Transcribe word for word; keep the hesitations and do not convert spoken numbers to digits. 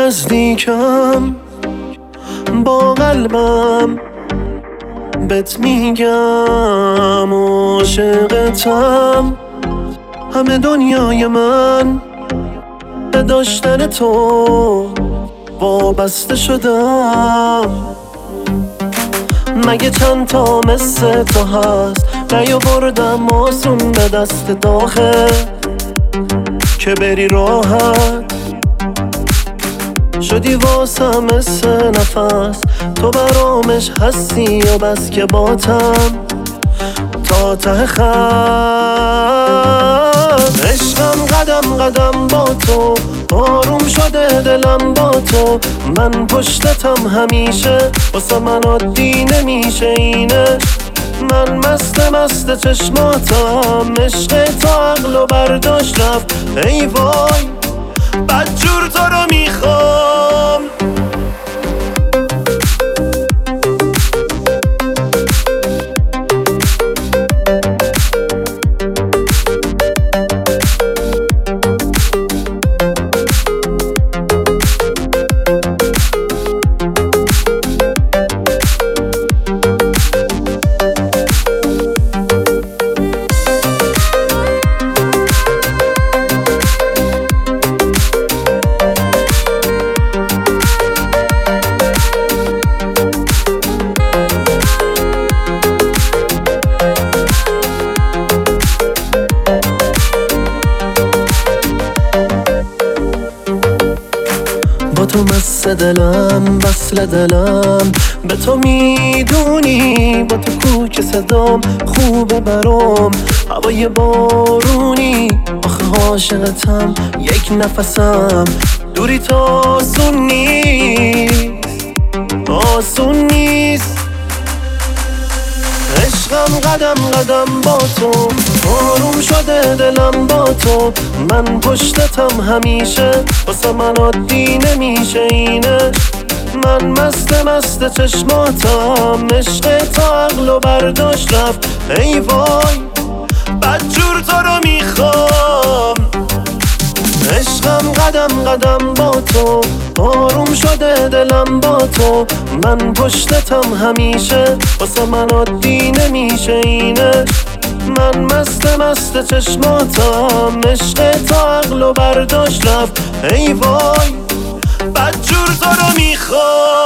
نزدیکم با قلبم بهت میگم عاشقتم. همه دنیای من به داشتن تو وابسته شدم. مگه چند تا مثل تو هست نیاوردم آسون به دست داخل که بری راحت شدی واسم مثل نفس. تو برامش هستی و بس که باتم تا ته خط. عشقم قدم قدم با تو آروم شده دلم با تو. من پشتتم همیشه واسه من عادی نمیشه اینش. من مست مست چشماتم عشق تو عقلو برداشت رفت. ای وای بدجور تو رو میخوام. با تو مست دلم وصل دلم به تو میدونی. با تو کوچه صدام خوبه برام هوای بارونی. آخه عاشقتم یک نفسم دوری تا آسون نیست آسون نیست. عشقم قدم قدم با تو آروم شده دلم با تو. من پشتتم همیشه واسه من عادی نمیشه اینش. من مست مست چشماتم عشق تو عقلو برداشت رفت. ای وای بدجور تو رو میخوام. عشقم قدم قدم با تو آروم شده دلم با تو. من پشتتم همیشه واسه من عادی نمیشه اینش. من مست مست چشماتم عشق تو عقلو برداشت رفت. ای وای بدجور تو رو میخوام.